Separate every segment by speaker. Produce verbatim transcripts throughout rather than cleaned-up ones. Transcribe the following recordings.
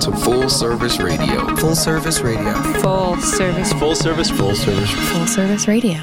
Speaker 1: to Full Service Radio.
Speaker 2: Full Service Radio.
Speaker 3: Full Service.
Speaker 4: Full Service. Full Service.
Speaker 3: Full Service Radio.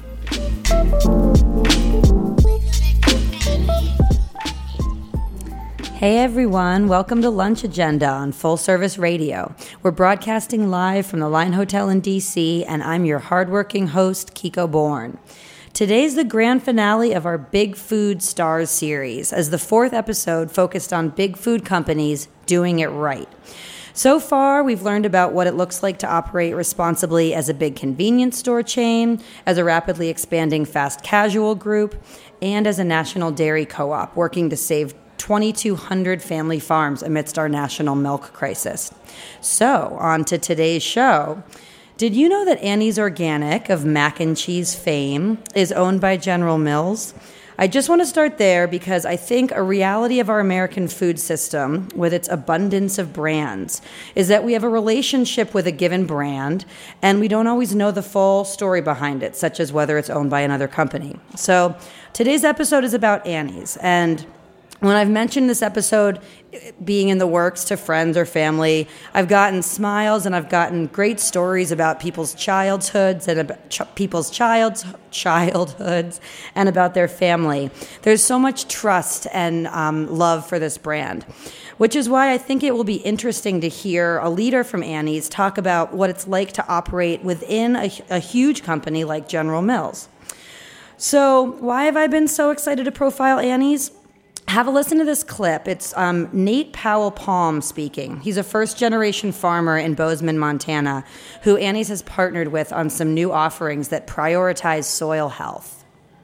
Speaker 5: Hey everyone, welcome to Lunch Agenda on Full Service Radio. We're broadcasting live from the Line Hotel in D C, and I'm your hardworking host, Kiko Bourne. Today's the grand finale of our Big Food Stars series, as the fourth episode focused on big food companies doing it right. So far, we've learned about what it looks like to operate responsibly as a big convenience store chain, as a rapidly expanding fast casual group, and as a national dairy co-op working to save twenty-two hundred family farms amidst our national milk crisis. So, on to today's show. Did you know that Annie's Organic of mac and cheese fame is owned by General Mills? I just want to start there because I think a reality of our American food system, with its abundance of brands, is that we have a relationship with a given brand and we don't always know the full story behind it, such as whether it's owned by another company. So today's episode is about Annie's, and when I've mentioned this episode being in the works to friends or family, I've gotten smiles and I've gotten great stories about people's childhoods and about ch- people's child's childhoods and about their family. There's so much trust and um, love for this brand, which is why I think it will be interesting to hear a leader from Annie's talk about what it's like to operate within a, a huge company like General Mills. So why have I been so excited to profile Annie's? Have a listen to this clip. It's um, Nate Powell Palm speaking. He's a first-generation farmer in Bozeman, Montana, who Annie's has partnered with on some new offerings that prioritize soil health.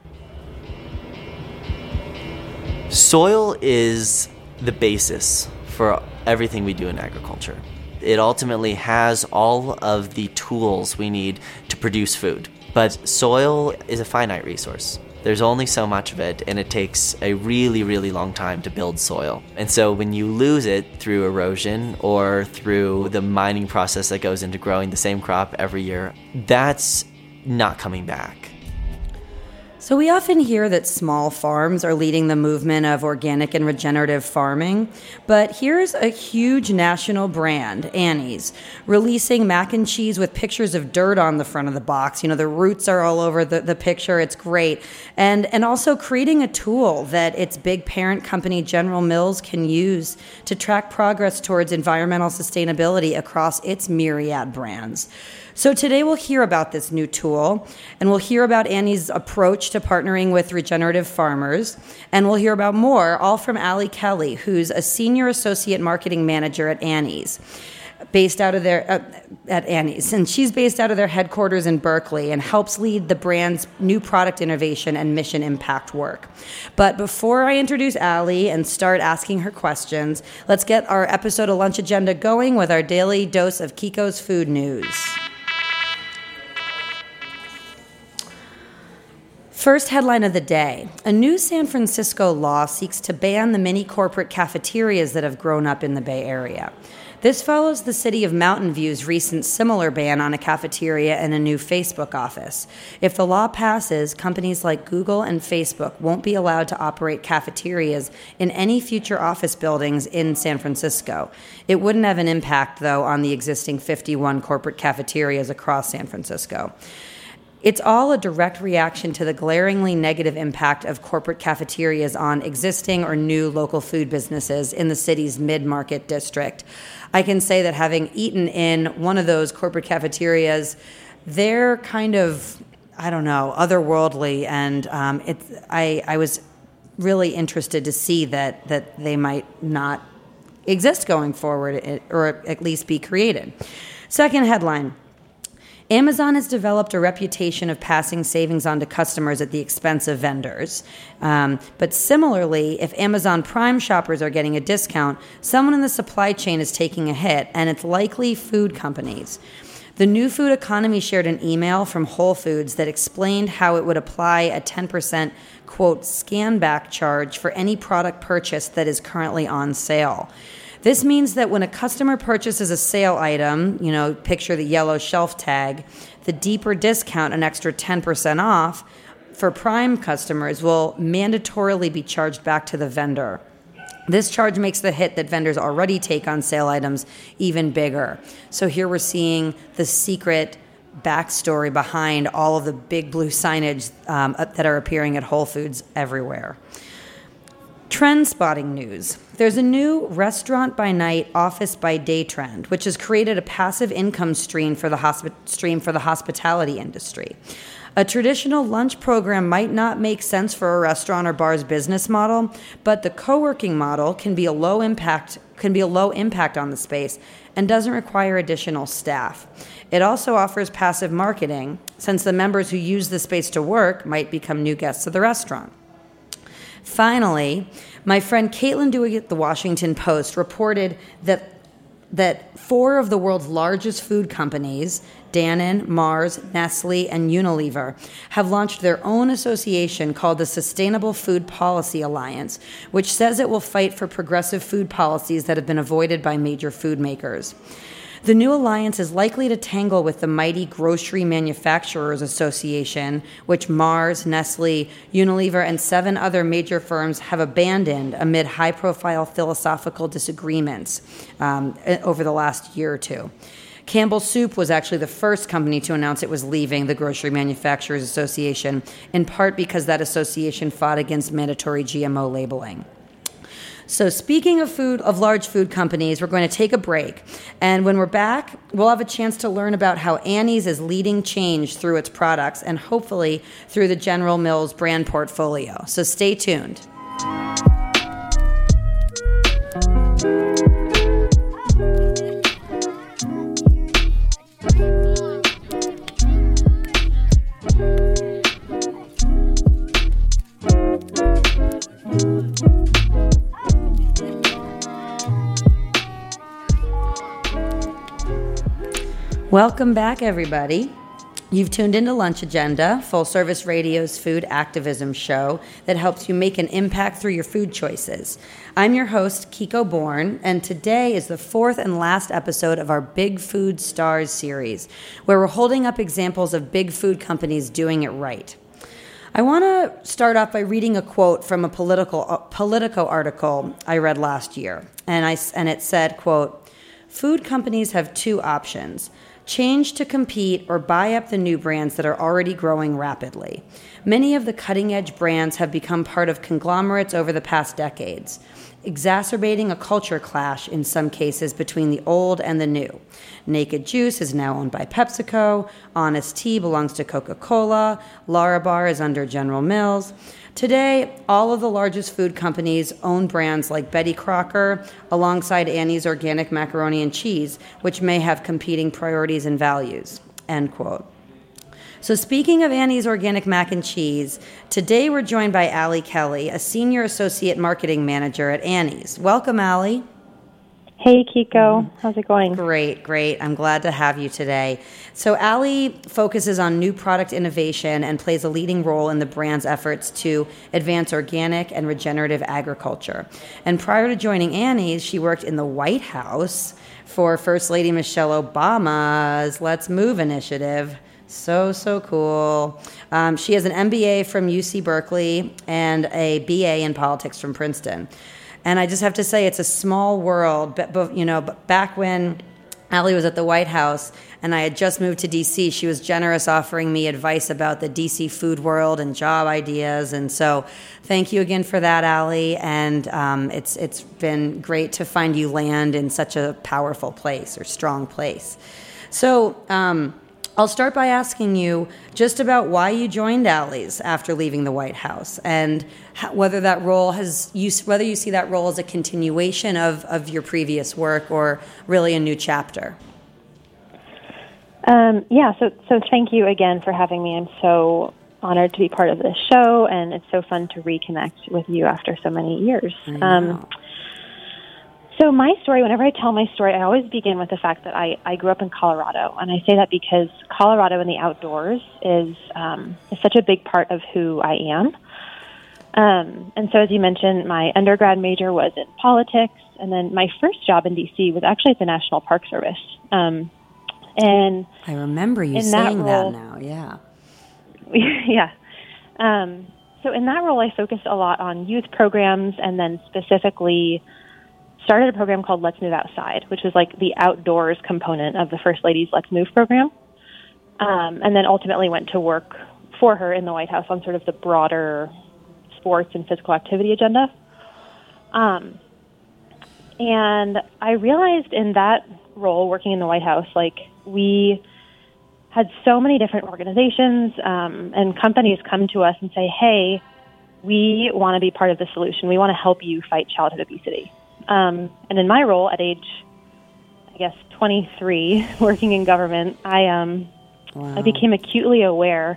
Speaker 6: Soil is the basis for everything we do in agriculture. It ultimately has all of the tools we need to produce food. But soil is a finite resource. There's only so much of it, and it takes a really, really long time to build soil. And so when you lose it through erosion or through the mining process that goes into growing the same crop every year, that's not coming back.
Speaker 5: So we often hear that small farms are leading the movement of organic and regenerative farming, but here's a huge national brand, Annie's, releasing mac and cheese with pictures of dirt on the front of the box. You know, the roots are all over the, the picture. It's great. And, and also creating a tool that its big parent company, General Mills, can use to track progress towards environmental sustainability across its myriad brands. So today we'll hear about this new tool, and we'll hear about Annie's approach to partnering with regenerative farmers, and we'll hear about more, all from Allie Kelly, who's a senior associate marketing manager at Annie's, based out of their uh, at Annie's, and she's based out of their headquarters in Berkeley and helps lead the brand's new product innovation and mission impact work. But before I introduce Allie and start asking her questions, let's get our episode of Lunch Agenda going with our daily dose of Kiko's food news. First headline of the day. A new San Francisco law seeks to ban the many corporate cafeterias that have grown up in the Bay Area. This follows the city of Mountain View's recent similar ban on a cafeteria and a new Facebook office. If the law passes, companies like Google and Facebook won't be allowed to operate cafeterias in any future office buildings in San Francisco. It wouldn't have an impact, though, on the existing fifty-one corporate cafeterias across San Francisco. It's all a direct reaction to the glaringly negative impact of corporate cafeterias on existing or new local food businesses in the city's mid-market district. I can say that having eaten in one of those corporate cafeterias, they're kind of, I don't know, otherworldly, and um, it's, I, I was really interested to see that, that they might not exist going forward, or at least be created. Second headline. Amazon has developed a reputation of passing savings on to customers at the expense of vendors. Um, but similarly, if Amazon Prime shoppers are getting a discount, someone in the supply chain is taking a hit, and it's likely food companies. The New Food Economy shared an email from Whole Foods that explained how it would apply a ten percent, quote, scan back charge for any product purchase that is currently on sale. This means that when a customer purchases a sale item, you know, picture the yellow shelf tag, the deeper discount, an extra ten percent off, for Prime customers will mandatorily be charged back to the vendor. This charge makes the hit that vendors already take on sale items even bigger. So here we're seeing the secret backstory behind all of the big blue signage um, that are appearing at Whole Foods everywhere. Trend spotting news. There's a new restaurant by night, office by day trend, which has created a passive income stream for the hospi- stream for the hospitality industry. A traditional lunch program might not make sense for a restaurant or bar's business model, but the co-working model can be a low impact can be a low impact on the space and doesn't require additional staff. It also offers passive marketing, since the members who use the space to work might become new guests of the restaurant. Finally, my friend Caitlin Dewey at the Washington Post reported that that four of the world's largest food companies, Danone, Mars, Nestle, and Unilever, have launched their own association called the Sustainable Food Policy Alliance, which says it will fight for progressive food policies that have been avoided by major food makers. The new alliance is likely to tangle with the mighty Grocery Manufacturers Association, which Mars, Nestle, Unilever, and seven other major firms have abandoned amid high-profile philosophical disagreements um, over the last year or two. Campbell's Soup was actually the first company to announce it was leaving the Grocery Manufacturers Association, in part because that association fought against mandatory G M O labeling. So speaking of food, of large food companies, we're going to take a break. And when we're back, we'll have a chance to learn about how Annie's is leading change through its products and hopefully through the General Mills brand portfolio. So stay tuned. Welcome back, everybody. You've tuned into Lunch Agenda, Full Service Radio's food activism show that helps you make an impact through your food choices. I'm your host, Kiko Bourne, and today is the fourth and last episode of our Big Food Stars series, where we're holding up examples of big food companies doing it right. I want to start off by reading a quote from a political uh, Politico article I read last year, and I and it said, quote, "Food companies have two options: change to compete or buy up the new brands that are already growing rapidly. Many of the cutting-edge brands have become part of conglomerates over the past decades, exacerbating a culture clash in some cases between the old and the new. Naked Juice is now owned by PepsiCo, Honest Tea belongs to Coca-Cola, Larabar is under General Mills. Today, all of the largest food companies own brands like Betty Crocker alongside Annie's Organic Macaroni and Cheese, which may have competing priorities and values," end quote. So speaking of Annie's Organic Mac and Cheese, today we're joined by Allie Kelly, a Senior Associate Marketing Manager at Annie's. Welcome, Allie.
Speaker 2: Hey, Kiko. How's it going?
Speaker 5: Great, great. I'm glad to have you today. So Allie focuses on new product innovation and plays a leading role in the brand's efforts to advance organic and regenerative agriculture. And prior to joining Annie's, she worked in the White House for First Lady Michelle Obama's Let's Move initiative. So, so cool. Um, she has an M B A from U C Berkeley and a B A in politics from Princeton. And I just have to say, it's a small world. But, you know, back when Allie was at the White House and I had just moved to D C, she was generous offering me advice about the D C food world and job ideas. And so thank you again for that, Allie. And um, it's it's been great to find you land in such a powerful place or strong place. So um, I'll start by asking you just about why you joined Allie's after leaving the White House, and how, whether that role has you whether you see that role as a continuation of, of your previous work or really a new chapter.
Speaker 2: Um, yeah, so so thank you again for having me. I'm so honored to be part of this show, and it's so fun to reconnect with you after so many years. Um, So my story, whenever I tell my story, I always begin with the fact that I, I grew up in Colorado. And I say that because Colorado and the outdoors is, um, is such a big part of who I am. Um, and so as you mentioned, my undergrad major was in politics. And then my first job in D C was actually at the National Park Service. Um, and
Speaker 5: I remember you
Speaker 2: in
Speaker 5: saying
Speaker 2: that, role,
Speaker 5: that now, yeah.
Speaker 2: yeah. Um, so in that role, I focused a lot on youth programs, and then specifically started a program called Let's Move Outside, which was like the outdoors component of the First Lady's Let's Move program. Um, and then ultimately went to work for her in the White House on sort of the broader sports and physical activity agenda. Um, and I realized in that role, working in the White House, like we had so many different organizations um, and companies come to us and say, hey, we want to be part of the solution. We want to help you fight childhood obesity. Um, and in my role at age, I guess, twenty-three, working in government, I um, wow. I became acutely aware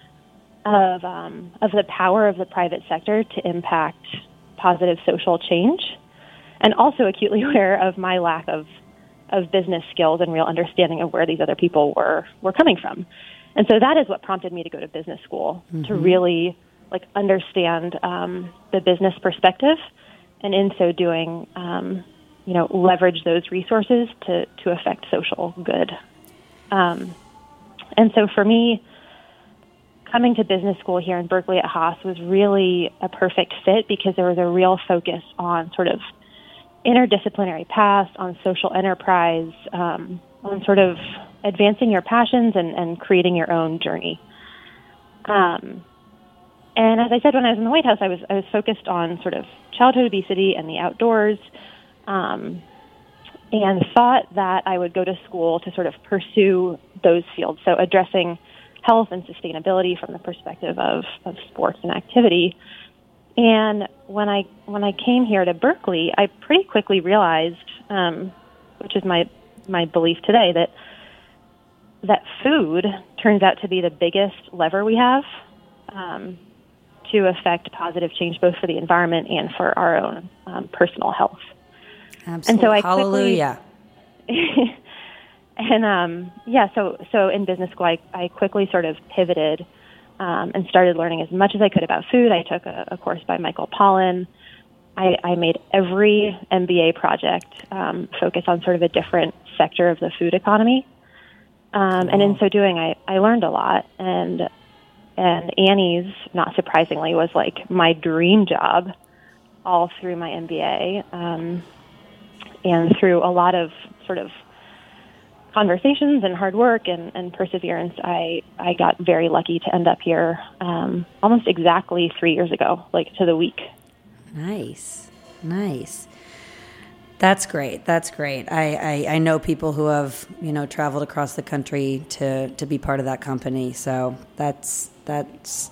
Speaker 2: of um, of the power of the private sector to impact positive social change, and also acutely aware of my lack of of business skills and real understanding of where these other people were were coming from. And so that is what prompted me to go to business school, mm-hmm. to really like understand um, the business perspective, and in so doing, um, you know, leverage those resources to, to affect social good. Um, and so for me, coming to business school here in Berkeley at Haas was really a perfect fit because there was a real focus on sort of interdisciplinary paths, on social enterprise, um, on sort of advancing your passions and, and creating your own journey. Um, and as I said, when I was in the White House, I was I was focused on sort of childhood obesity and the outdoors, um, and thought that I would go to school to sort of pursue those fields. So addressing health and sustainability from the perspective of, of sports and activity. And when I when I came here to Berkeley, I pretty quickly realized, um, which is my my belief today, that that food turns out to be the biggest lever we have um, to affect positive change, both for the environment and for our own um, personal health.
Speaker 5: Absolutely.
Speaker 2: And so I
Speaker 5: Hallelujah.
Speaker 2: Quickly, and um, yeah, so so in business school, I, I quickly sort of pivoted um, and started learning as much as I could about food. I took a, a course by Michael Pollan. I, I made every M B A project um, focus on sort of a different sector of the food economy. Um, and in so doing, I, I learned a lot. And and Annie's, not surprisingly, was like my dream job all through my M B A um, and through a lot of sort of conversations and hard work and, and perseverance. I, I got very lucky to end up here um, almost exactly three years ago, like to the week.
Speaker 5: Nice, nice. That's great. That's great. I, I, I know people who have, you know, traveled across the country to, to be part of that company. So that's that's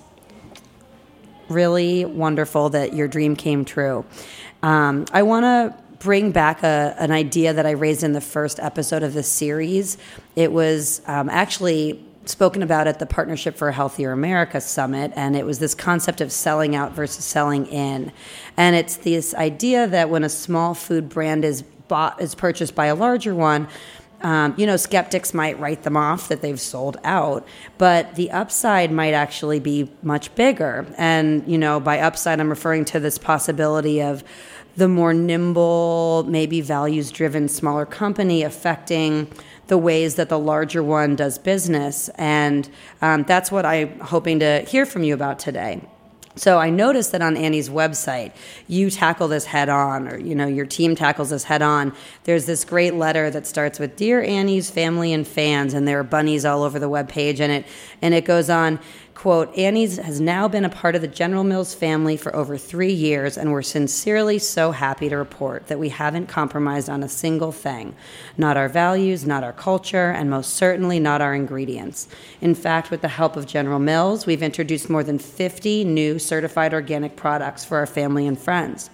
Speaker 5: really wonderful that your dream came true. Um, I want to bring back a, an idea that I raised in the first episode of this series. It was um, actually spoken about at the Partnership for a Healthier America Summit, and it was this concept of selling out versus selling in. And it's this idea that when a small food brand is bought, is purchased by a larger one, um, you know, skeptics might write them off that they've sold out, but the upside might actually be much bigger. And, you know, by upside, I'm referring to this possibility of the more nimble, maybe values-driven smaller company affecting the ways that the larger one does business. And um, that's what I'm hoping to hear from you about today. So I noticed that on Annie's website, you tackle this head on, or, you know, your team tackles this head on. There's this great letter that starts with, "Dear Annie's family and fans," and there are bunnies all over the webpage, and it, and it goes on, quote, "Annie's has now been a part of the General Mills family for over three years, and we're sincerely so happy to report that we haven't compromised on a single thing. Not our values, not our culture, and most certainly not our ingredients. In fact, with the help of General Mills, we've introduced more than fifty new certified organic products for our family and friends."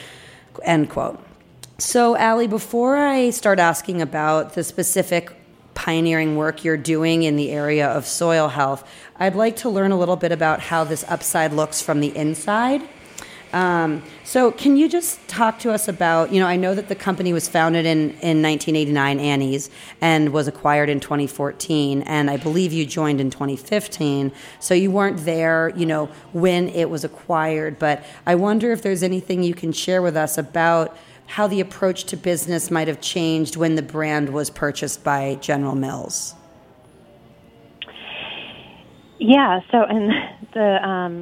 Speaker 5: End quote. So, Allie, before I start asking about the specific pioneering work you're doing in the area of soil health, I'd like to learn a little bit about how this upside looks from the inside. Um, so can you just talk to us about, you know, I know that the company was founded in, in nineteen eighty-nine, Annie's, and was acquired in twenty fourteen, and I believe you joined in twenty fifteen, so you weren't there, you know, when it was acquired, but I wonder if there's anything you can share with us about how the approach to business might have changed when the brand was purchased by General Mills.
Speaker 2: Yeah, so and the um,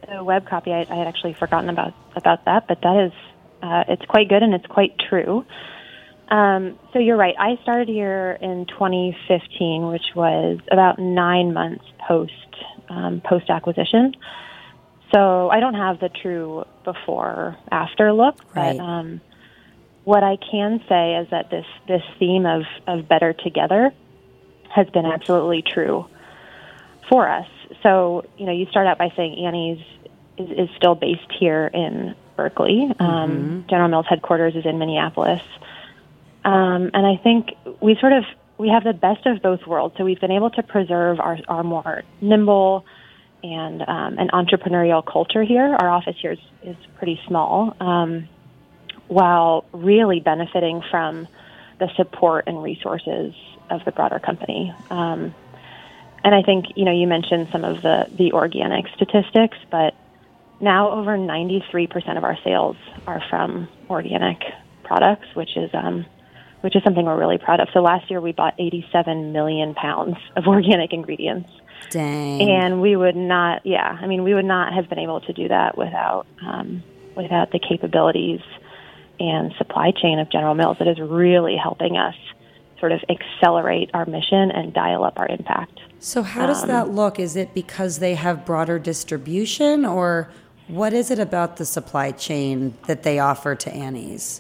Speaker 2: the web copy, I, I had actually forgotten about, about that, but that is, uh, it's quite good and it's quite true. Um, so you're right. I started here in twenty fifteen, which was about nine months post um, post acquisition. So I don't have the true before after look,
Speaker 5: Right.
Speaker 2: but um, what I can say is that this this theme of of better together has been absolutely true for us. So you know, you start out by saying Annie's is, is still based here in Berkeley. Um,
Speaker 5: Mm-hmm.
Speaker 2: General Mills headquarters is in Minneapolis. Um, and I think we sort of, we have the best of both worlds. So we've been able to preserve our, our more nimble and um, an entrepreneurial culture here. Our office here is, is pretty small, um, while really benefiting from the support and resources of the broader company. Um, and I think, you know, you mentioned some of the, the organic statistics, but now over ninety-three percent of our sales are from organic products, which is, um, which is something we're really proud of. So last year we bought eighty-seven million pounds of organic ingredients.
Speaker 5: Dang.
Speaker 2: And we would not, yeah, I mean, we would not have been able to do that without, um, without the capabilities and supply chain of General Mills. That is really helping us sort of accelerate our mission and dial up our impact.
Speaker 5: So how does
Speaker 2: Um,
Speaker 5: that look? Is it because they have broader distribution, or what is it about the supply chain that they offer to Annie's?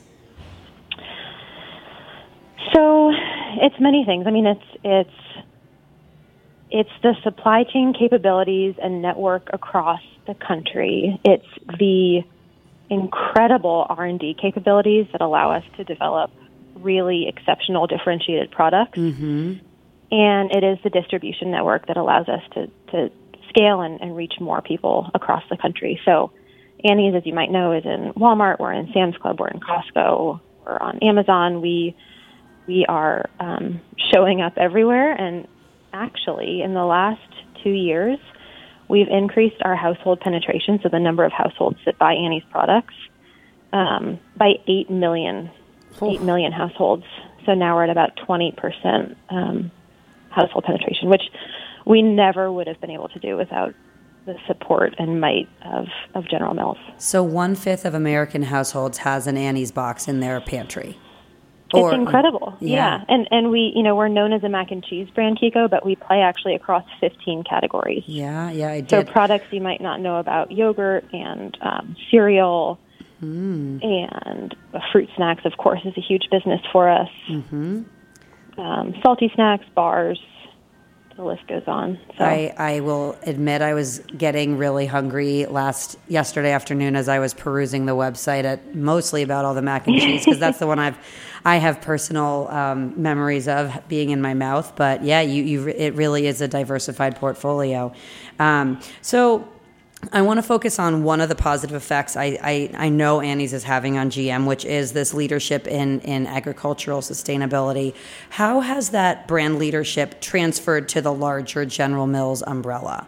Speaker 2: So it's many things. I mean, it's it's it's the supply chain capabilities and network across the country. It's the incredible R and D capabilities that allow us to develop really exceptional differentiated products.
Speaker 5: Mm-hmm.
Speaker 2: And it is the distribution network that allows us to, to scale and, and reach more people across the country. So Annie's, as you might know, is in Walmart. We're in Sam's Club. We're in Costco. We're on Amazon. We we are um, showing up everywhere. And actually, in the last two years, we've increased our household penetration, so the number of households that buy Annie's products, um, by eight million,
Speaker 5: Oh.
Speaker 2: eight million households. So now we're at about twenty percent um, household penetration, which we never would have been able to do without the support and might of, of General Mills.
Speaker 5: So one-fifth of American households has an Annie's box in their pantry.
Speaker 2: It's
Speaker 5: Or-
Speaker 2: incredible.
Speaker 5: yeah.
Speaker 2: Yeah. And and we, you know, we're known as a mac and cheese brand, Kiko, but we play actually across fifteen categories.
Speaker 5: Yeah, yeah, I
Speaker 2: So
Speaker 5: did.
Speaker 2: products you might not know about: yogurt and um, cereal,
Speaker 5: Mm.
Speaker 2: and uh, fruit snacks, of course, is a huge business for us.
Speaker 5: Mm-hmm.
Speaker 2: Um, salty snacks, bars, the list goes on. So
Speaker 5: I, I will admit I was getting really hungry last yesterday afternoon as I was perusing the website at mostly about all the mac and cheese, because that's the one I've I have personal um, memories of being in my mouth. But yeah, you you it really is a diversified portfolio. Um, so. I want to focus on one of the positive effects I, I, I know Annie's is having on G M, which is this leadership in, in agricultural sustainability. How has that brand leadership transferred to the larger General Mills umbrella?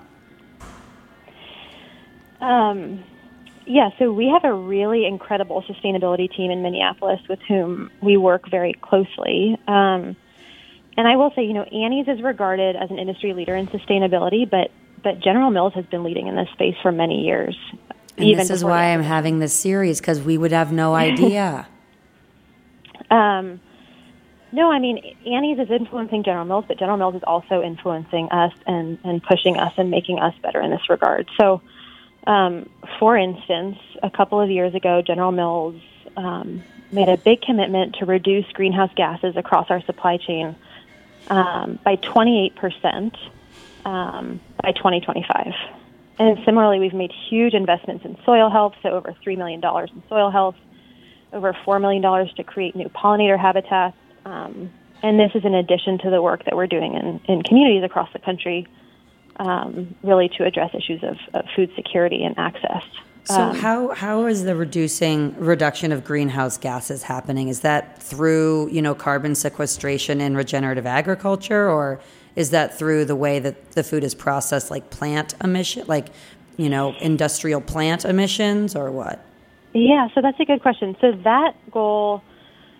Speaker 2: Um, yeah, so we have a really incredible sustainability team in Minneapolis with whom we work very closely. Um, and I will say, you know, Annie's is regarded as an industry leader in sustainability, but but General Mills has been leading in this space for many years.
Speaker 5: And
Speaker 2: even
Speaker 5: this is
Speaker 2: before
Speaker 5: why
Speaker 2: the-
Speaker 5: I'm having this series, because we would have no idea.
Speaker 2: Um, no, I mean, Annie's is influencing General Mills, but General Mills is also influencing us and, and pushing us and making us better in this regard. So, um, for instance, a couple of years ago, General Mills um, made a big commitment to reduce greenhouse gases across our supply chain um, by twenty-eight percent um, by twenty twenty-five. And similarly, we've made huge investments in soil health, so over three million dollars in soil health, over four million dollars to create new pollinator habitats. Um, and this is in addition to the work that we're doing in, in communities across the country, um, really to address issues of, of food security and access.
Speaker 5: So
Speaker 2: Um,
Speaker 5: how how is the reducing reduction of greenhouse gases happening? Is that through, you know, carbon sequestration in regenerative agriculture, or is that through the way that the food is processed, like plant emission, like, you know, industrial plant emissions, or what?
Speaker 2: Yeah, so that's a good question. So that goal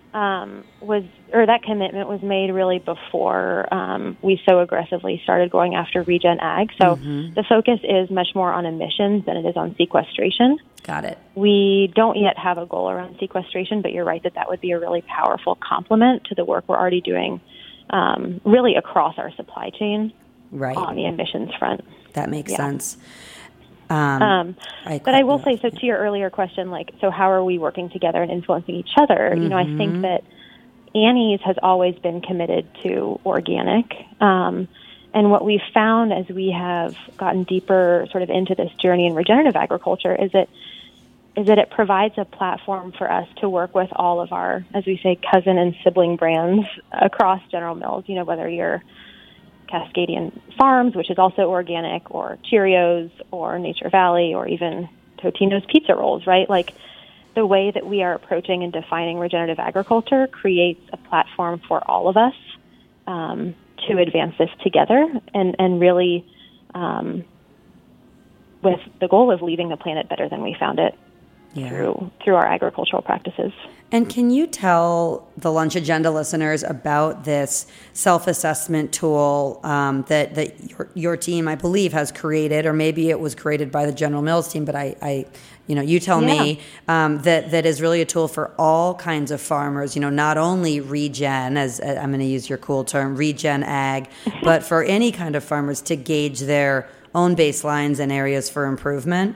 Speaker 2: um, was, or that commitment was made really before um, we so aggressively started going after regen ag. So mm-hmm. the focus is much more on emissions than it is on sequestration.
Speaker 5: Got it.
Speaker 2: We don't yet have a goal around sequestration, but you're right that that would be a really powerful complement to the work we're already doing um, really across our supply chain
Speaker 5: right.
Speaker 2: on the emissions front.
Speaker 5: That makes
Speaker 2: yeah.
Speaker 5: sense. Um,
Speaker 2: um,
Speaker 5: I
Speaker 2: but I will say, so to your earlier question, like, so how are we working together and influencing each other? Mm-hmm. You know, I think that Annie's has always been committed to organic. Um, and what we've found as we have gotten deeper sort of into this journey in regenerative agriculture is that is that it provides a platform for us to work with all of our, as we say, cousin and sibling brands across General Mills, you know, whether you're Cascadian Farms, which is also organic, or Cheerios, or Nature Valley, or even Totino's Pizza Rolls, right? Like, the way that we are approaching and defining regenerative agriculture creates a platform for all of us um, to advance this together and, and really um, with the goal of leaving the planet better than we found it yeah. through through our agricultural practices.
Speaker 5: And can you tell the Lunch Agenda listeners about this self-assessment tool um, that, that your, your team, I believe, has created, or maybe it was created by the General Mills team, but I, I you know, you tell
Speaker 2: yeah.
Speaker 5: me, um, that, that is really a tool for all kinds of farmers, you know, not only regen, as uh, I'm going to use your cool term, regen ag, but for any kind of farmers to gauge their own baselines and areas for improvement.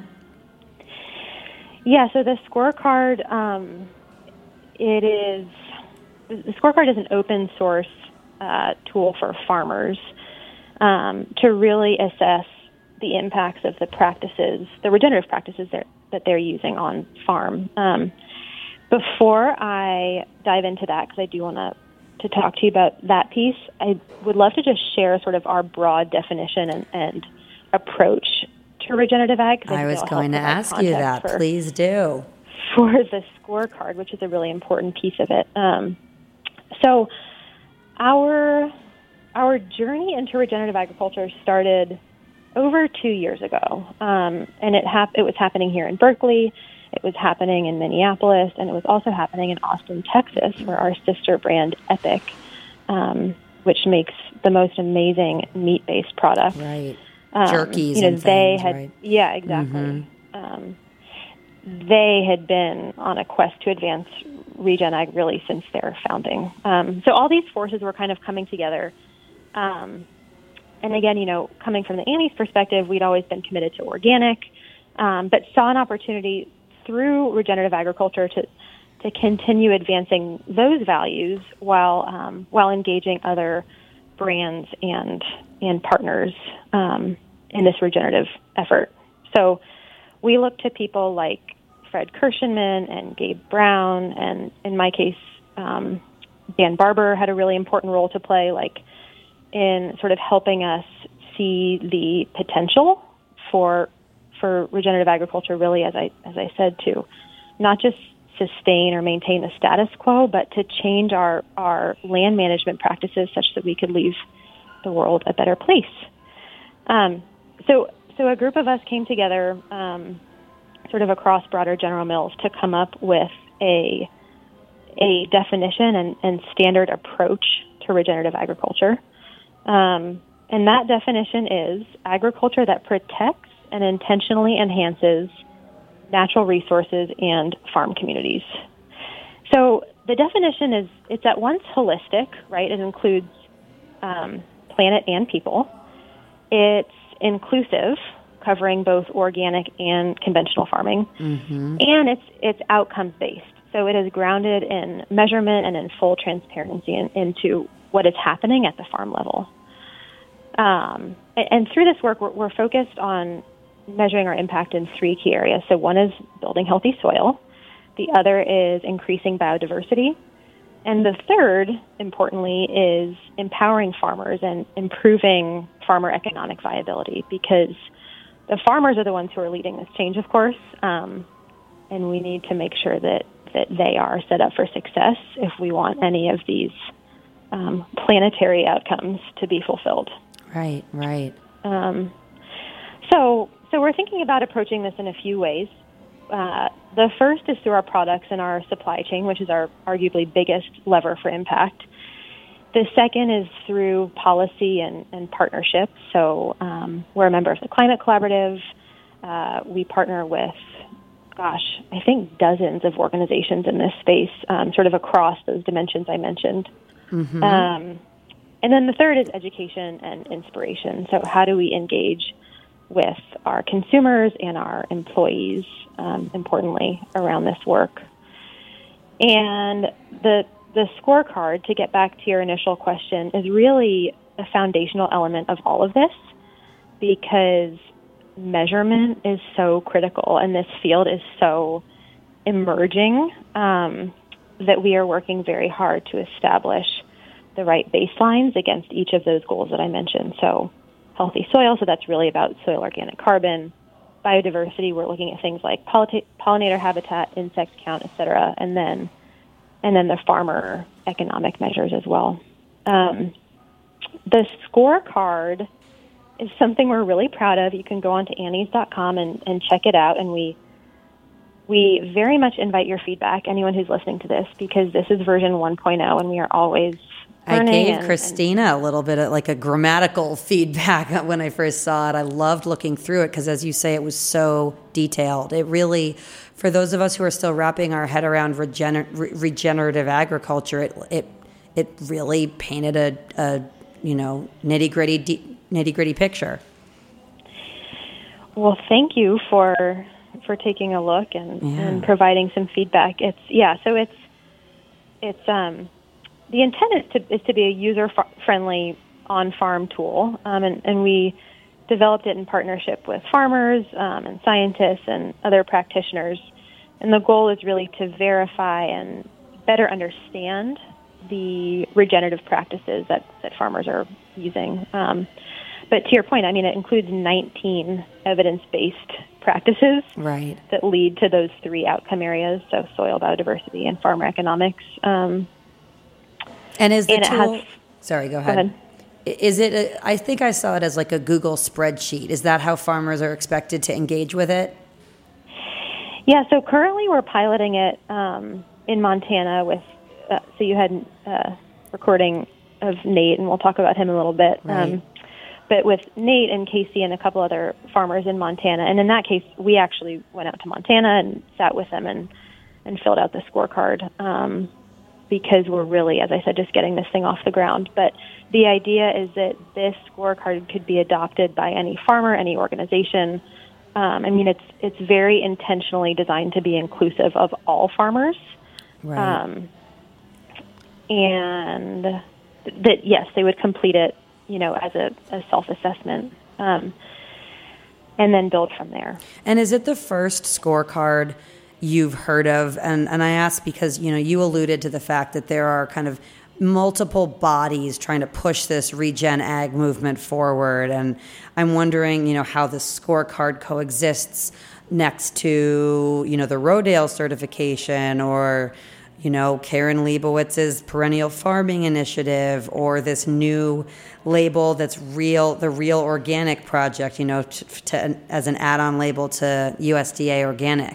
Speaker 2: Yeah, so the scorecard... Um It is, the scorecard is an open source uh, tool for farmers um, to really assess the impacts of the practices, the regenerative practices that, that they're using on farm. Um, before I dive into that, because I do want to to talk to you about that piece, I would love to just share sort of our broad definition and, and approach to regenerative ag.
Speaker 5: I, I was going to ask you that. For, Please do.
Speaker 2: For the scorecard, which is a really important piece of it. Um, so our our journey into regenerative agriculture started over two years ago, um, and it hap- it was happening here in Berkeley, it was happening in Minneapolis, and it was also happening in Austin, Texas, where our sister brand Epic, um, which makes the most amazing meat-based product.
Speaker 5: Right.
Speaker 2: Um,
Speaker 5: Jerkies
Speaker 2: you know,
Speaker 5: and
Speaker 2: they
Speaker 5: things,
Speaker 2: had,
Speaker 5: right?
Speaker 2: Yeah, exactly. Mm-hmm. Um, they had been on a quest to advance regen ag really since their founding. Um, so all these forces were kind of coming together. Um, and again, you know, coming from the Annie's perspective, we'd always been committed to organic, um, but saw an opportunity through regenerative agriculture to to continue advancing those values while um, while engaging other brands and and partners um, in this regenerative effort. So we look to people like Fred Kirschenman and Gabe Brown, and in my case, um, Dan Barber had a really important role to play, like in sort of helping us see the potential for for regenerative agriculture, really, as I as I said, to not just sustain or maintain the status quo, but to change our, our land management practices such that we could leave the world a better place. Um, so So a group of us came together um, sort of across broader General Mills to come up with a a definition and, and standard approach to regenerative agriculture. Um, and that definition is agriculture that protects and intentionally enhances natural resources and farm communities. So the definition is, it's at once holistic, right? It includes um, planet and people. It's inclusive, covering both organic and conventional farming, mm-hmm. and it's it's outcomes based. So it is grounded in measurement and in full transparency in, into what is happening at the farm level. Um, and, and through this work, we're, we're focused on measuring our impact in three key areas. So one is building healthy soil, the other is increasing biodiversity, and the third, importantly, is empowering farmers and improving farmer economic viability, because the farmers are the ones who are leading this change, of course, um, and we need to make sure that, that they are set up for success if we want any of these um, planetary outcomes to be fulfilled.
Speaker 5: Right, right.
Speaker 2: Um, so, so we're thinking about approaching this in a few ways. Uh, the first is through our products and our supply chain, which is our arguably biggest lever for impact. The second is through policy and, and partnerships. So um, we're a member of the Climate Collaborative. Uh, we partner with, gosh, I think dozens of organizations in this space, um, sort of across those dimensions I mentioned. Mm-hmm. Um, and then the third is education and inspiration. So how do we engage with our consumers and our employees, um, importantly, around this work? And the the scorecard, to get back to your initial question, is really a foundational element of all of this, because measurement is so critical, and this field is so emerging um, that we are working very hard to establish the right baselines against each of those goals that I mentioned. So healthy soil, so that's really about soil organic carbon. Biodiversity, we're looking at things like pollita- pollinator habitat, insect count, et cetera, and then and then the farmer economic measures as well. Um, the scorecard is something we're really proud of. You can go on to annies dot com and, and check it out, and we we very much invite your feedback, anyone who's listening to this, because this is version one point oh, and we are always
Speaker 5: I gave
Speaker 2: and,
Speaker 5: Christina
Speaker 2: and,
Speaker 5: a little bit of like a grammatical feedback when I first saw it. I loved looking through it because, as you say, it was so detailed. It really, for those of us who are still wrapping our head around regener- re- regenerative agriculture, it it it really painted a, a you know nitty gritty de- nitty gritty picture.
Speaker 2: Well, thank you for for taking a look and,
Speaker 5: yeah.
Speaker 2: and providing some feedback. It's yeah, so it's it's um. The intent is to, is to be a user-friendly on-farm tool, um, and, and we developed it in partnership with farmers um, and scientists and other practitioners. And the goal is really to verify and better understand the regenerative practices that, that farmers are using. Um, but to your point, I mean, it includes nineteen evidence-based practices
Speaker 5: right.
Speaker 2: that lead to those three outcome areas, so soil biodiversity and farmer economics. Um,
Speaker 5: And is the
Speaker 2: and
Speaker 5: tool?
Speaker 2: has,
Speaker 5: sorry, go ahead.
Speaker 2: go ahead.
Speaker 5: Is it? A, I think I saw it as like a Google spreadsheet. Is that how farmers are expected to engage with it?
Speaker 2: Yeah. So currently, we're piloting it um, in Montana with. Uh, so you had a recording of Nate, and we'll talk about him a little bit.
Speaker 5: Right. Um,
Speaker 2: but with Nate and Casey and a couple other farmers in Montana, and in that case, we actually went out to Montana and sat with them and and filled out the scorecard. Um, because we're really, as I said, just getting this thing off the ground. But the idea is that this scorecard could be adopted by any farmer, any organization. Um, I mean, it's it's very intentionally designed to be inclusive of all farmers.
Speaker 5: Right.
Speaker 2: Um, and that, yes, they would complete it, you know, as a, a self-assessment, um, and then build from there.
Speaker 5: And is it the first scorecard you've heard of? And and I ask because, you know, you alluded to the fact that there are kind of multiple bodies trying to push this regen ag movement forward. And I'm wondering, you know, how the scorecard coexists next to, you know, the Rodale certification, or, you know, Karen Leibowitz's perennial farming initiative, or this new label that's real, the Real Organic Project, you know, to, to, as an add-on label to U S D A organic.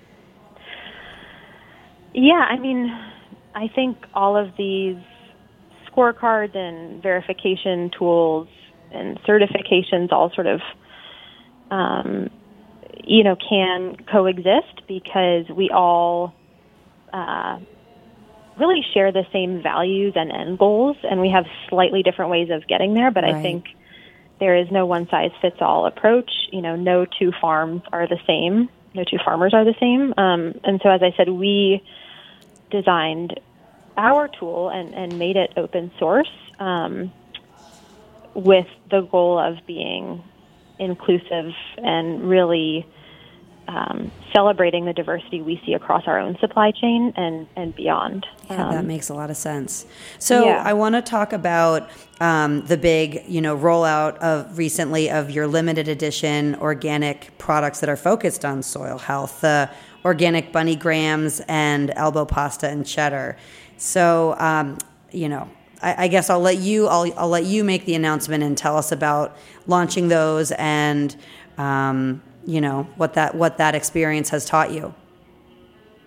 Speaker 2: Yeah, I mean, I think all of these scorecards and verification tools and certifications all sort of, um, you know, can coexist because we all uh, really share the same values and end goals, and we have slightly different ways of getting there, but right. I think there is no one-size-fits-all approach. You know, no two farms are the same. No two farmers are the same. Um, and so, as I said, we designed our tool and, and made it open source um, with the goal of being inclusive and really um, celebrating the diversity we see across our own supply chain and, and beyond.
Speaker 5: Yeah,
Speaker 2: um,
Speaker 5: that makes a lot of sense. So
Speaker 2: yeah.
Speaker 5: I want to talk about um, the big, you know, rollout of recently of your limited edition organic products that are focused on soil health, the organic Bunny Grahams and elbow pasta and cheddar. So, um, you know, I, I guess I'll let you, I'll, I'll let you make the announcement and tell us about launching those and, um, you know, what that, what that experience has taught you.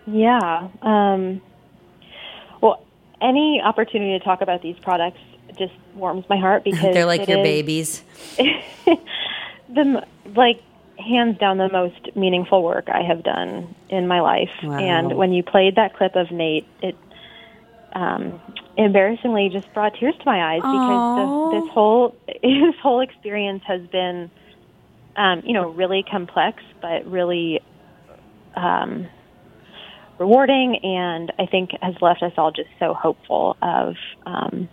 Speaker 2: Yeah. Um, well, any opportunity to talk about these products just warms my heart because
Speaker 5: they're like
Speaker 2: it
Speaker 5: your
Speaker 2: is
Speaker 5: babies.
Speaker 2: the like hands down the most meaningful work I have done in my life.
Speaker 5: Wow.
Speaker 2: And when you played that clip of Nate, it um, embarrassingly just brought tears to my eyes because the, this whole this whole experience has been, um, you know, really complex, but really um, rewarding, and I think has left us all just so hopeful of um,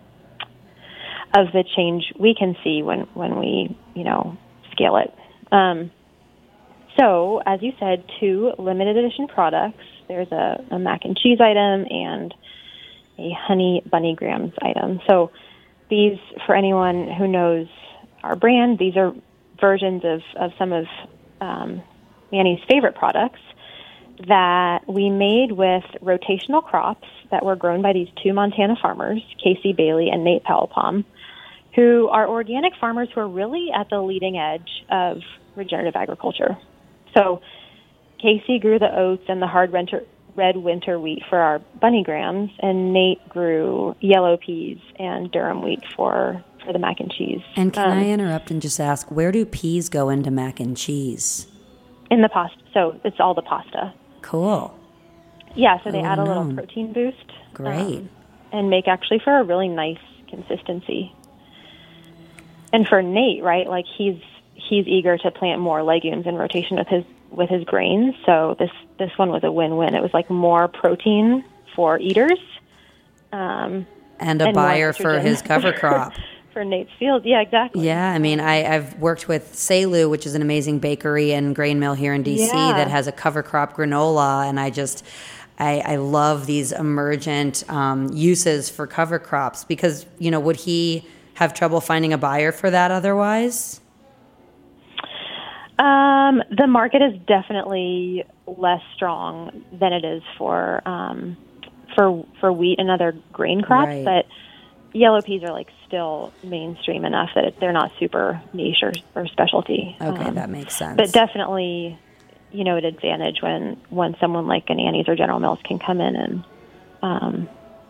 Speaker 2: of the change we can see when when we, you know, scale it. Um, so, as you said, two limited edition products. There's a, a mac and cheese item and a honey bunny grams item. So these, for anyone who knows our brand, these are versions of, of some of um, Manny's favorite products that we made with rotational crops that were grown by these two Montana farmers, Casey Bailey and Nate Powell-Palm, who are organic farmers who are really at the leading edge of regenerative agriculture. So Casey grew the oats and the hard winter, red winter wheat for our bunny grams, and Nate grew yellow peas and durum wheat for, for the mac and cheese.
Speaker 5: And can
Speaker 2: um,
Speaker 5: I interrupt and just ask, where do peas go into mac and cheese?
Speaker 2: In the pasta. So it's all the pasta.
Speaker 5: Cool.
Speaker 2: Yeah, so they
Speaker 5: I
Speaker 2: add a
Speaker 5: would've
Speaker 2: little
Speaker 5: known.
Speaker 2: protein boost.
Speaker 5: Great.
Speaker 2: Um, and make actually for a really nice consistency. And for Nate, right, like he's he's eager to plant more legumes in rotation with his with his grains. So this this one was a win-win. It was like more protein for eaters, um,
Speaker 5: And a
Speaker 2: and more
Speaker 5: buyer for
Speaker 2: nitrogen
Speaker 5: his cover crop.
Speaker 2: for Nate's field. Yeah, exactly.
Speaker 5: Yeah, I mean, I, I've worked with Selu, which is an amazing bakery and grain mill here in D C
Speaker 2: Yeah.
Speaker 5: that has a cover crop granola, and I just, I, I love these emergent um, uses for cover crops because, you know, would he have trouble finding a buyer for that otherwise?
Speaker 2: Um, the market is definitely less strong than it is for um, for for wheat and other grain crops,
Speaker 5: Right.
Speaker 2: but yellow peas are like still mainstream enough that it, they're not super niche or, or specialty.
Speaker 5: Okay,
Speaker 2: Um,
Speaker 5: that makes sense.
Speaker 2: But definitely, you know, an advantage when, when someone like an Annie's or General Mills can come in and um,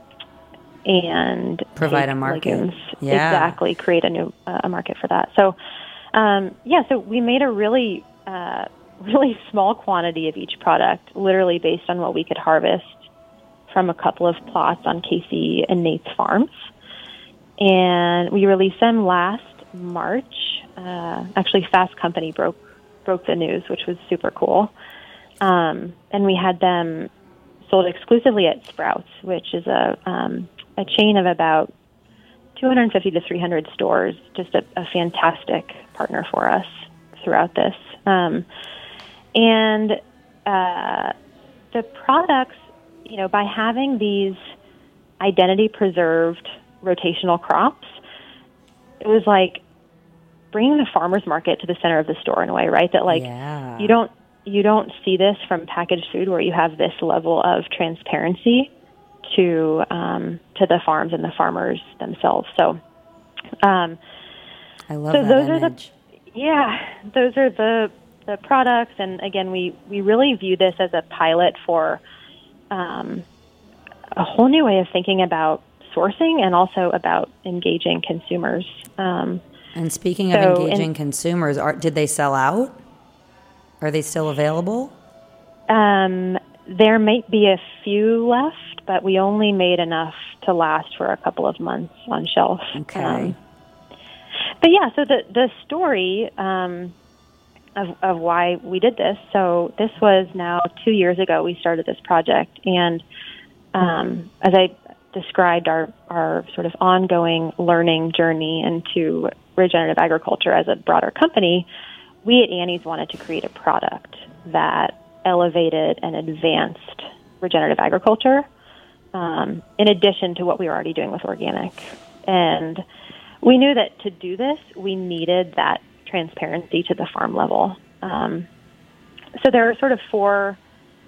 Speaker 2: and
Speaker 5: Provide
Speaker 2: take
Speaker 5: a market.
Speaker 2: legumes.
Speaker 5: Yeah.
Speaker 2: Exactly, create a new uh, a market for that. So, um, yeah, so we made a really uh, really small quantity of each product, literally based on what we could harvest from a couple of plots on Casey and Nate's farms. And we released them last March. Uh, actually, Fast Company broke broke the news, which was super cool. Um, and we had them sold exclusively at Sprouts, which is a um, a chain of about two hundred fifty to three hundred stores. Just a, a fantastic partner for us throughout this. Um, and uh, the products, you know, by having these identity preserved rotational crops, it was like bringing the farmer's market to the center of the store in a way, right? That like
Speaker 5: Yeah.
Speaker 2: you don't you don't see this from packaged food where you have this level of transparency to um, to the farms and the farmers themselves. So, um,
Speaker 5: I love
Speaker 2: so
Speaker 5: that
Speaker 2: those
Speaker 5: image.
Speaker 2: are the yeah, those are the the products, and again, we we really view this as a pilot for um, a whole new way of thinking about sourcing and also about engaging consumers. Um,
Speaker 5: And speaking
Speaker 2: so
Speaker 5: of
Speaker 2: in-
Speaker 5: engaging consumers, are, did they sell out? Are they still available?
Speaker 2: um, there might be a few left, but we only made enough to last for a couple of months on shelf.
Speaker 5: Okay.
Speaker 2: Um, but yeah, so the the story um, of of why we did this. So this was now two years ago. We started this project, and um, as I described our, our sort of ongoing learning journey into regenerative agriculture as a broader company, we at Annie's wanted to create a product that elevated and advanced regenerative agriculture um, in addition to what we were already doing with organic. And we knew that to do this, we needed that transparency to the farm level. Um, so there are sort of four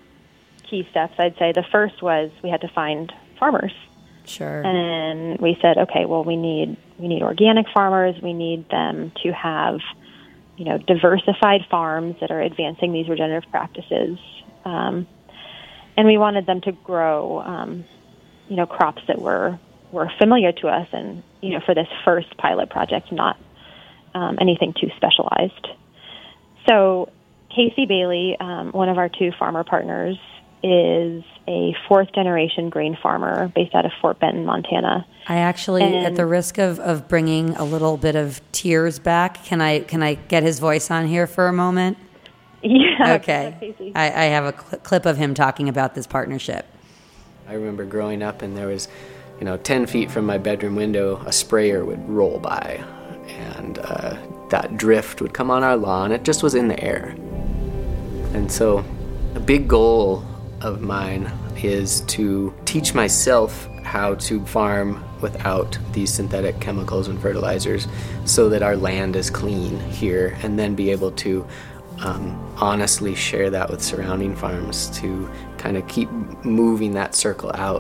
Speaker 2: key steps, I'd say. The first was we had to find farmers.
Speaker 5: Sure.
Speaker 2: And we said, okay, well, we need we need organic farmers. We need them to have, you know, diversified farms that are advancing these regenerative practices. Um, and we wanted them to grow, um, you know, crops that were were familiar to us, and you know, for this first pilot project, not um, anything too specialized. So Casey Bailey, um, one of our two farmer partners, is a fourth-generation grain farmer based out of Fort Benton, Montana.
Speaker 5: I actually,
Speaker 2: and,
Speaker 5: at the risk of, of bringing a little bit of tears back, can I can I get his voice on here for a moment?
Speaker 2: Yeah.
Speaker 5: Okay. I, I have a cl- clip of him talking about this partnership.
Speaker 4: I remember growing up, and there was, you know, ten feet from my bedroom window, a sprayer would roll by, and uh, that drift would come on our lawn. It just was in the air. And so a big goal of mine is to teach myself how to farm without these synthetic chemicals and fertilizers so that our land is clean here, and then be able to um, honestly share that with surrounding farms to kind of keep moving that circle out.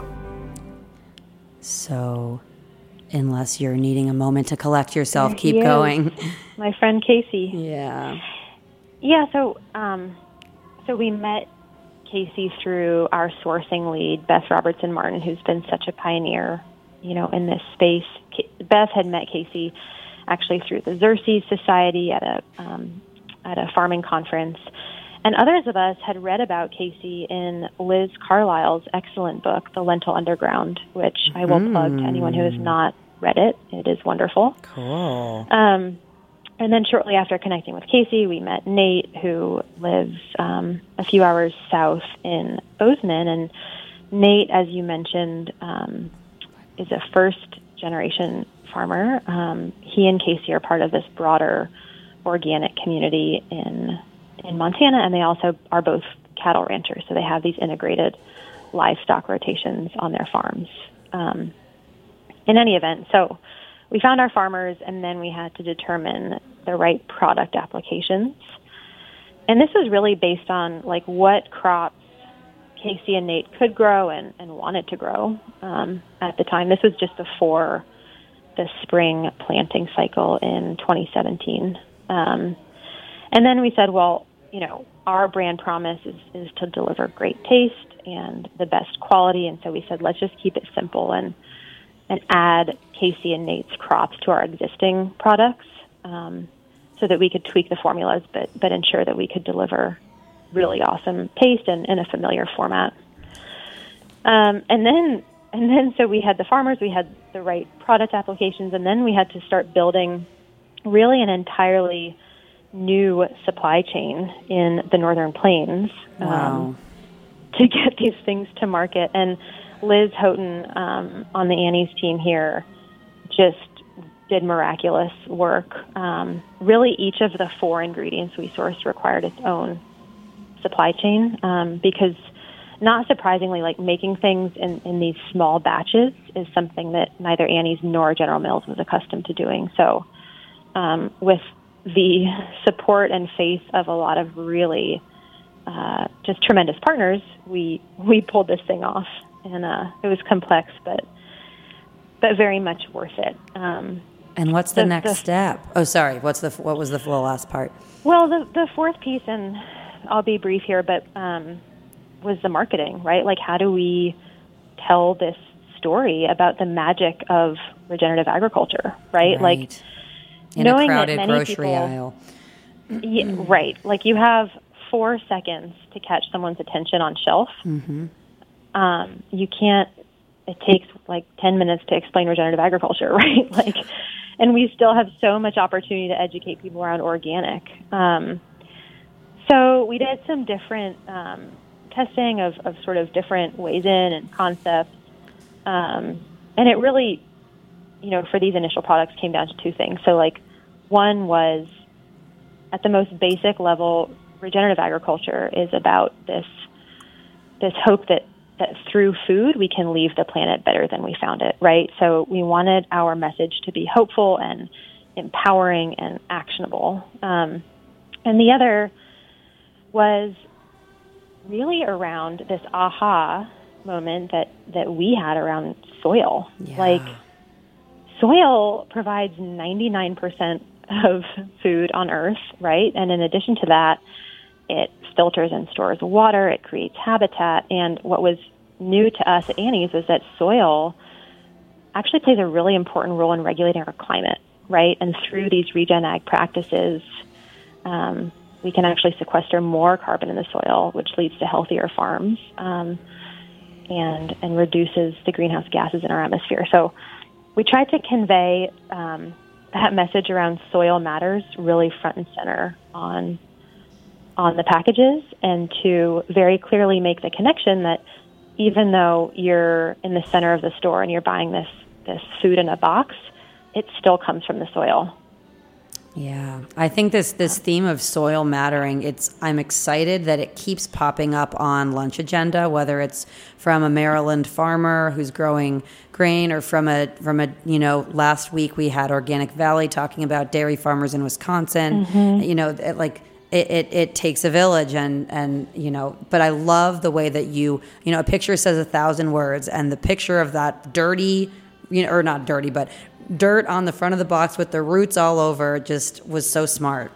Speaker 5: So, unless you're needing a moment to collect yourself,
Speaker 2: There
Speaker 5: keep
Speaker 2: he is.
Speaker 5: going.
Speaker 2: My friend Casey.
Speaker 5: Yeah.
Speaker 2: Yeah, so um, so we met Casey through our sourcing lead, Beth Robertson Martin, who's been such a pioneer, you know, in this space. Beth had met Casey actually through the Xerces Society at a um, at a farming conference, and others of us had read about Casey in Liz Carlisle's excellent book, The Lentil Underground, which I will mm. plug to anyone who has not read it. It is wonderful.
Speaker 5: Cool.
Speaker 2: Um, And then shortly after connecting with Casey, we met Nate, who lives um, a few hours south in Bozeman. And Nate, as you mentioned, um, is a first-generation farmer. Um, he and Casey are part of this broader organic community in in Montana, and they also are both cattle ranchers. So they have these integrated livestock rotations on their farms. Um, in any event, so we found our farmers, and then we had to determine the right product applications. And this was really based on like what crops Casey and Nate could grow and, and wanted to grow um, at the time. This was just before the spring planting cycle in twenty seventeen. Um, and then we said, well, you know, our brand promise is, is to deliver great taste and the best quality. And so we said, let's just keep it simple and and add Casey and Nate's crops to our existing products um, so that we could tweak the formulas, but but ensure that we could deliver really awesome taste and in a familiar format. Um, and then and then so we had the farmers, we had the right product applications, and then we had to start building really an entirely new supply chain in the Northern Plains
Speaker 5: Wow.
Speaker 2: um, to get these things to market. And Liz Houghton um, on the Annie's team here just did miraculous work. Um, really, each of the four ingredients we sourced required its own supply chain um, because, not surprisingly, like making things in, in these small batches is something that neither Annie's nor General Mills was accustomed to doing. So um, with the support and faith of a lot of really uh, just tremendous partners, we we pulled this thing off. And uh, it was complex, but but very much worth it. Um,
Speaker 5: and what's the,
Speaker 2: the
Speaker 5: next
Speaker 2: the,
Speaker 5: step? Oh, sorry. What's the what was the last part?
Speaker 2: Well, the the fourth piece, and I'll be brief here, but um, was the marketing, right? Like, how do we tell this story about the magic of regenerative agriculture, right?
Speaker 5: Right.
Speaker 2: Like,
Speaker 5: in
Speaker 2: knowing
Speaker 5: a crowded
Speaker 2: that many
Speaker 5: grocery
Speaker 2: people,
Speaker 5: aisle.
Speaker 2: Yeah, right. Like, you have four seconds to catch someone's attention on shelf.
Speaker 5: Mm-hmm.
Speaker 2: Um, you can't, it takes like ten minutes to explain regenerative agriculture, right? Like, and we still have so much opportunity to educate people around organic. Um, so we did some different um, testing of, of sort of different ways in and concepts. Um, and it really, you know, for these initial products came down to two things. So like one was at the most basic level, regenerative agriculture is about this, this hope that that through food, we can leave the planet better than we found it, right? So we wanted our message to be hopeful and empowering and actionable. Um, and the other was really around this aha moment that, that we had around soil.
Speaker 5: Yeah.
Speaker 2: Like, soil provides ninety-nine percent of food on Earth, right? And in addition to that, It filters and stores water. It creates habitat. And what was new to us at Annie's was that soil actually plays a really important role in regulating our climate, right? And through these regen ag practices, um, we can actually sequester more carbon in the soil, which leads to healthier farms um, and and reduces the greenhouse gases in our atmosphere. So we tried to convey um, that message around soil matters really front and center on on the packages, and to very clearly make the connection that even though you're in the center of the store and you're buying this, this food in a box, it still comes from the soil.
Speaker 5: Yeah, I think this this theme of soil mattering, it's I'm excited that it keeps popping up on Lunch Agenda, whether it's from a Maryland farmer who's growing grain, or from a from a you know last week we had Organic Valley talking about dairy farmers in Wisconsin. Mm-hmm. You know, it, like it, it it takes a village, and and you know, but I love the way that you you know a picture says a thousand words, and the picture of that dirty, you know, or not dirty, but dirt on the front of the box with the roots all over just was so smart.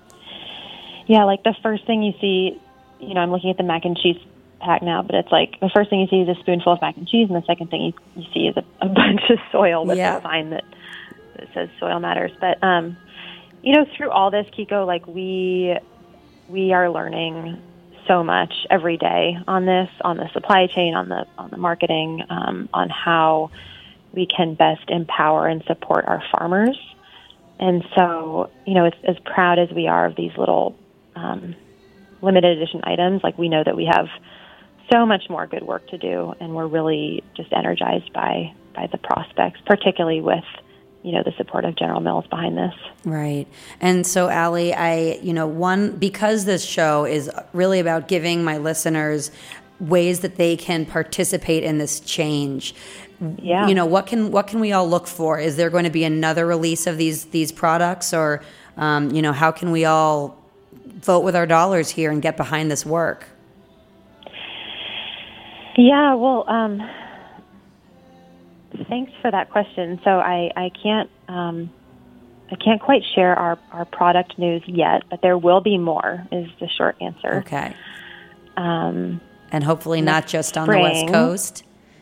Speaker 2: Yeah, like the first thing you see, you know, I'm looking at the mac and cheese pack now, but it's like the first thing you see is a spoonful of mac and cheese, and the second thing you, you see is a, a bunch of soil with yeah. a sign that, that says soil matters. But, um, you know, through all this, Kiko, like we we are learning so much every day on this, on the supply chain, on the on the marketing, um, on how we can best empower and support our farmers. And so, you know, as, as proud as we are of these little um, limited edition items, like we know that we have so much more good work to do, and we're really just energized by by the prospects, particularly with, you know, the support of General Mills behind this.
Speaker 5: Right. And so, Allie, I, you know, one, because this show is really about giving my listeners ways that they can participate in this change. Yeah. You know, what can what can we all look for? Is there going to be another release of these these products, or um, you know, how can we all vote with our dollars here and get behind this work?
Speaker 2: Yeah, well, um, thanks for that question. So I I can't um, I can't quite share our, our product news yet, but there will be more. Is the short answer.
Speaker 5: Okay.
Speaker 2: Um,
Speaker 5: and hopefully not just on spring, the West Coast.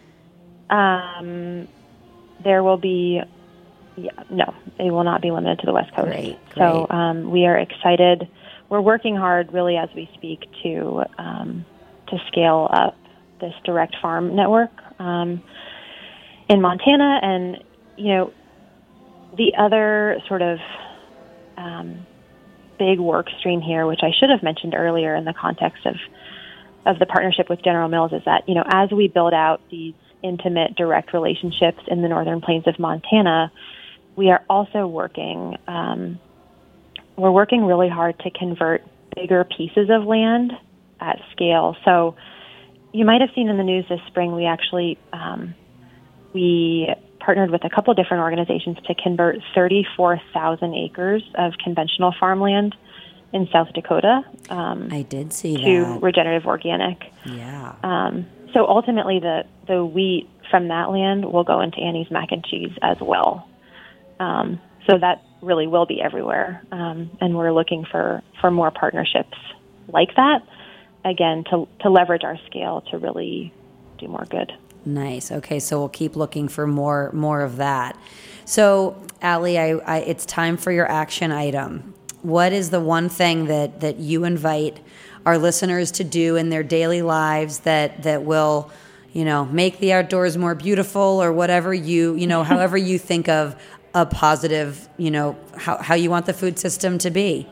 Speaker 2: Um, there will be, yeah, no, it will not be limited to the West Coast.
Speaker 5: Great, great.
Speaker 2: So um, we are excited. We're working hard, really, as we speak, to um, to scale up this direct farm network um, in Montana. And, you know, the other sort of um, big work stream here, which I should have mentioned earlier in the context of of the partnership with General Mills, is that, you know, as we build out these intimate, direct relationships in the northern plains of Montana, we are also working, um, we're working really hard to convert bigger pieces of land at scale. So you might have seen in the news this spring, we actually, um, we partnered with a couple different organizations to convert thirty-four thousand acres of conventional farmland in South Dakota. Um,
Speaker 5: I did see
Speaker 2: to
Speaker 5: that.
Speaker 2: regenerative organic.
Speaker 5: Yeah.
Speaker 2: Um, so ultimately, the, the wheat from that land will go into Annie's mac and cheese as well. Um, so that really will be everywhere. Um, and we're looking for, for more partnerships like that, again, to, to leverage our scale to really do more good.
Speaker 5: Nice. Okay, so we'll keep looking for more more of that. So, Allie, I, I, it's time for your action item. What is the one thing that, that you invite our listeners to do in their daily lives that, that will, you know, make the outdoors more beautiful, or whatever you, you know, however you think of a positive, you know, how, how you want the food system to be?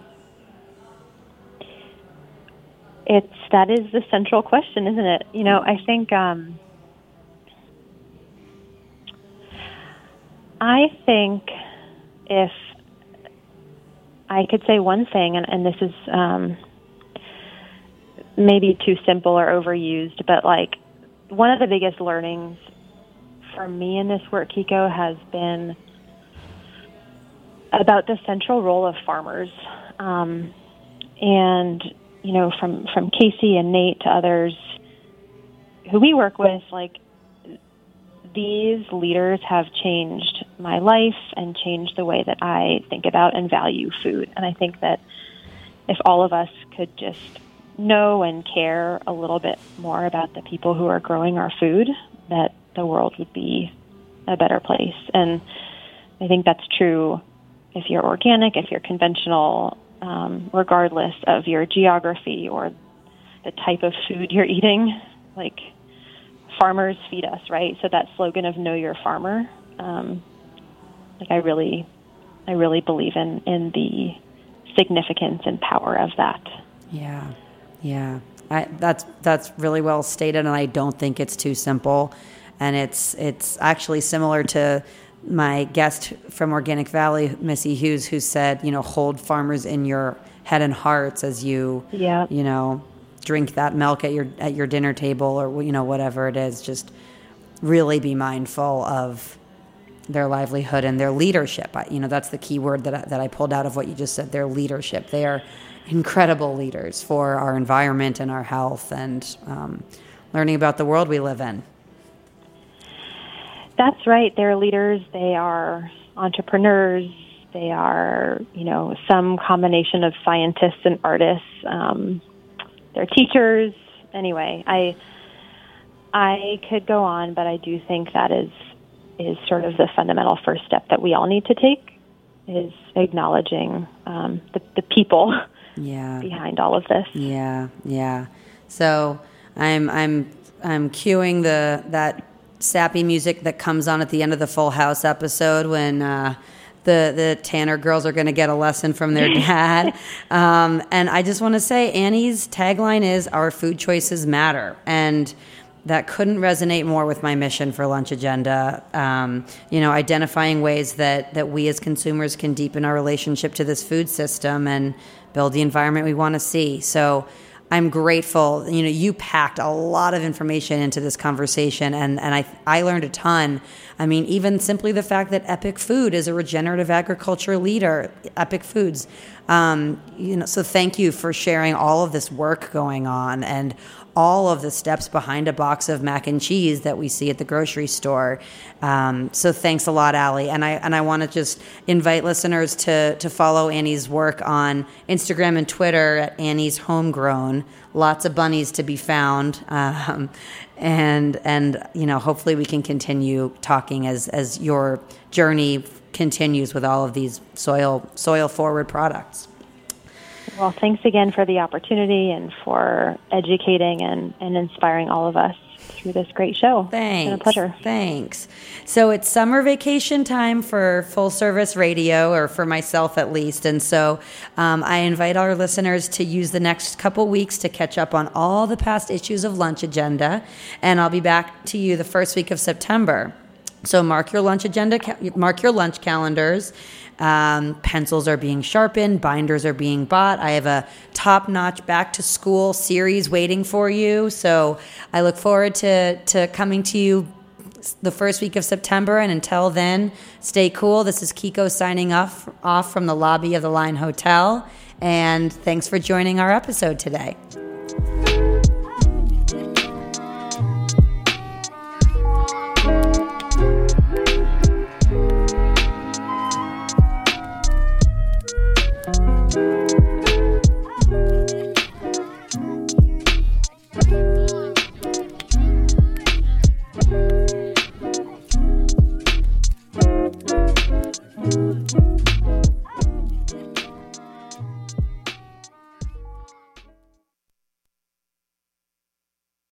Speaker 2: It's, that is the central question, isn't it? You know, I think, um, I think if I could say one thing, and, and this is, um, maybe too simple or overused, but like one of the biggest learnings for me in this work, Kiko, has been about the central role of farmers. Um, and, you know, from, from Casey and Nate to others who we work with, like these leaders have changed my life and changed the way that I think about and value food. And I think that if all of us could just know and care a little bit more about the people who are growing our food, that the world would be a better place. And I think that's true if you're organic, if you're conventional, um, regardless of your geography or the type of food you're eating. Like, farmers feed us, right? So that slogan of "Know Your Farmer," um, like I really, I really believe in in the significance and power of that.
Speaker 5: Yeah, yeah, I, that's that's really well stated, and I don't think it's too simple. And it's it's actually similar to my guest from Organic Valley, Missy Hughes, who said, you know, hold farmers in your head and hearts as you,
Speaker 2: yeah.
Speaker 5: you know, drink that milk at your at your dinner table, or, you know, whatever it is. Just really be mindful of their livelihood and their leadership. I, you know, that's the key word that I, that I pulled out of what you just said, their leadership. They are incredible leaders for our environment and our health, and um, learning about the world we live in.
Speaker 2: That's right. They're leaders. They are entrepreneurs. They are, you know, some combination of scientists and artists. Um, they're teachers. Anyway, I I could go on, but I do think that is is sort of the fundamental first step that we all need to take, is acknowledging um, the, the people
Speaker 5: yeah.
Speaker 2: behind all of this.
Speaker 5: Yeah, yeah. So I'm I'm I'm cueing the that sappy music that comes on at the end of the Full House episode when uh, the the Tanner girls are going to get a lesson from their dad. um, and I just want to say, Annie's tagline is "Our food choices matter," and that couldn't resonate more with my mission for Lunch Agenda. Um, you know, identifying ways that that we as consumers can deepen our relationship to this food system and build the environment we want to see. So I'm grateful. You know, you packed a lot of information into this conversation, and, and I I learned a ton. I mean, even simply the fact that Epic Food is a regenerative agriculture leader, Epic Foods. Um, you know, so thank you for sharing all of this work going on and all of the steps behind a box of mac and cheese that we see at the grocery store. Um, so thanks a lot, Allie. And I and I want to just invite listeners to to follow Annie's work on Instagram and Twitter at Annie's Homegrown. Lots of bunnies to be found. Um, and and you know, hopefully we can continue talking as as your journey continues with all of these soil soil forward products.
Speaker 2: Well, thanks again for the opportunity and for educating and, and inspiring all of us through this great show.
Speaker 5: Thanks.
Speaker 2: It's been a pleasure.
Speaker 5: Thanks. So it's summer vacation time for Full Service Radio, or for myself at least. And so um, I invite our listeners to use the next couple weeks to catch up on all the past issues of Lunch Agenda. And I'll be back to you the first week of September. So mark your lunch agenda, mark your lunch calendars. Um, pencils are being sharpened, binders are being bought. I have a top-notch back-to-school series waiting for you. So I look forward to, to coming to you the first week of September. And until then, stay cool. This is Kiko signing off, off from the lobby of the Line Hotel. And thanks for joining our episode today.